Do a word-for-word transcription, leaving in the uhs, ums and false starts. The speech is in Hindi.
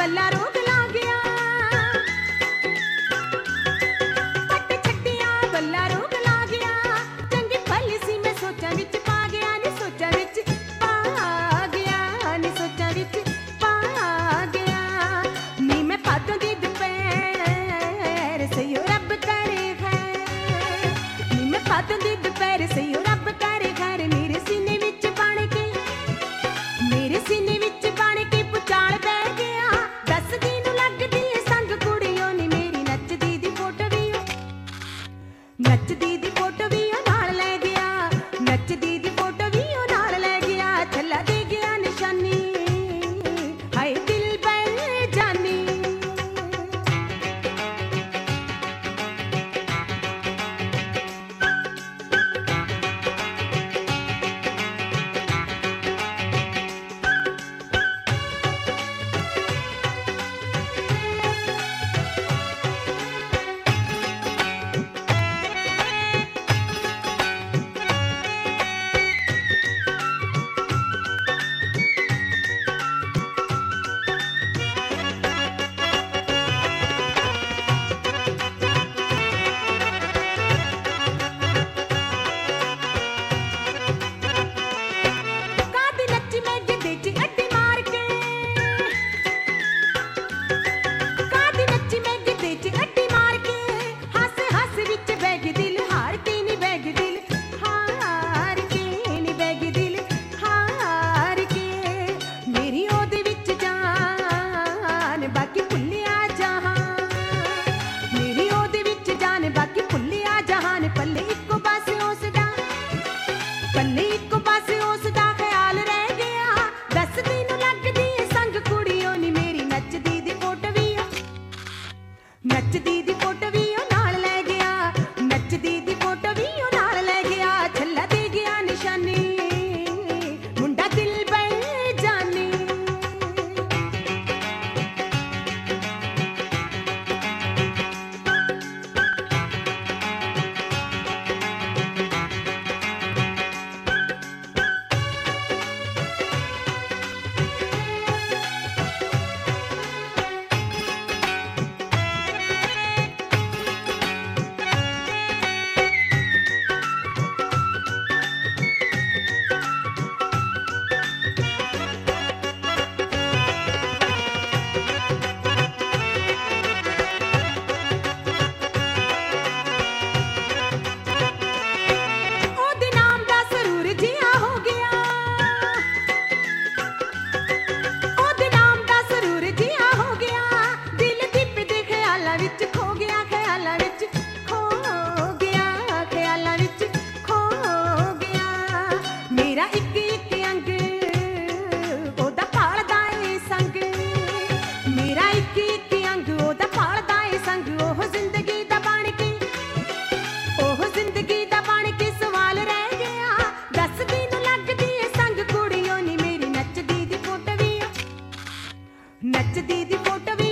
बल्ला रोग ला गया, पट छट्टिया बल्ला रोग ला गया। चंगी भली सी मैं सोचा विच पा गया नी, सोचा विच पा गया नी, सोचा विच पा गया नी। मैं पातों दी दोपहर सयो रब करे खैर नी, मैं पातों दी दोपहर सयो रब करे खैर। मेरे सीने विच बण के, मेरे सीने विच बण के पुचाल बह गया। दसदी नूं लगदी ऐ संग कुड़ियों नी, मेरी नचदी दी फोटो भी नचदी दी फोटो भी ओ नाल ले गया, नचदी दी फोटो भी ओ नाल ले गया। छल्ला दे गया निशानी हाय दिल बल जानी। कादी नच्ची मैं गिद्दे च अड्डी मार के, कादी नच्ची मैं गिद्दे च अड्डी मार के। हस हस विच बैग दिल हार के नी, बैग दिल हार के नी, बैग दिल हार के। मेरी ओदे विच जान बाकी भुल्लिया जहान, मेरी ओदे विच जान बाकी भुल्लिया जहान। पल्ले इक्को पासे उसदा, पल्ले इक्को पासे उसदा ख्याल रह गया। दसदी नूं लगदी ऐ संग कुड़ियों नी, मेरी नचदी दी फोटो भी नचदी दी फोटो भी ओ नाल ले गया, नचदी दी फोटो भी ओ नाल ले गया। छल्ला दे गया निशानी मुंडा दिल बल जानी। ओदे नाम दा सरूर जिया हो गया, ओदे नाम दा सरूर जिया हो गया। दिल दीप दे ख्यालां विच खो गया, ख्यालां विच खो गया, ख्यालां विच खो गया। मेरा इक इक अंग ओदा भालदा ए संग, मेरा इक इक अंग ओदा भालदा ए संग। ओह जिंदगी दा बण के, ओह जिंदगी दा बण के सवाल रह गया। दसदी नूं लगदी ऐ संग कुड़ियों नी, मेरी नचदी दी फोटो भी नचदी दी फोटो भी